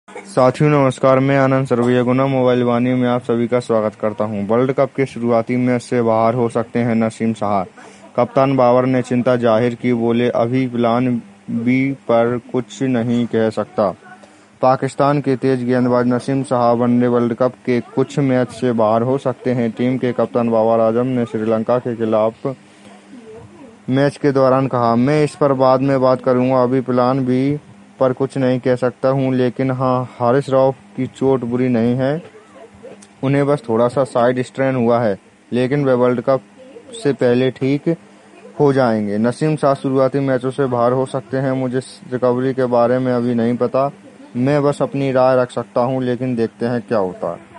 साथियों नमस्कार, मैं आनंद सरवैया गुना मोबाइल वाणी में आप सभी का स्वागत करता हूं। वर्ल्ड कप के शुरुआती मैच से बाहर हो सकते हैं नसीम शाह। कप्तान बाबर ने चिंता जाहिर की, बोले अभी प्लान बी पर कुछ नहीं कह सकता। पाकिस्तान के तेज गेंदबाज Naseem Shah one day world cup के कुछ मैच से बाहर हो सकते हैं। टीम के कप्तान बाबर आजम ने श्रीलंका के खिलाफ मैच के दौरान कहा, मैं इस पर बाद में बात करूंगा, अभी प्लान बी पर कुछ नहीं कह सकता हूं, लेकिन हाँ, हारिस रऊफ की चोट बुरी नहीं है, उन्हें बस थोड़ा सा साइड स्ट्रेन हुआ है, लेकिन वे वर्ल्ड कप से पहले ठीक हो जाएंगे। नसीम शाह शुरुआती मैचों से बाहर हो सकते हैं, मुझे रिकवरी के बारे में अभी नहीं पता, मैं बस अपनी राय रख सकता हूं, लेकिन देखते हैं क्या होता है।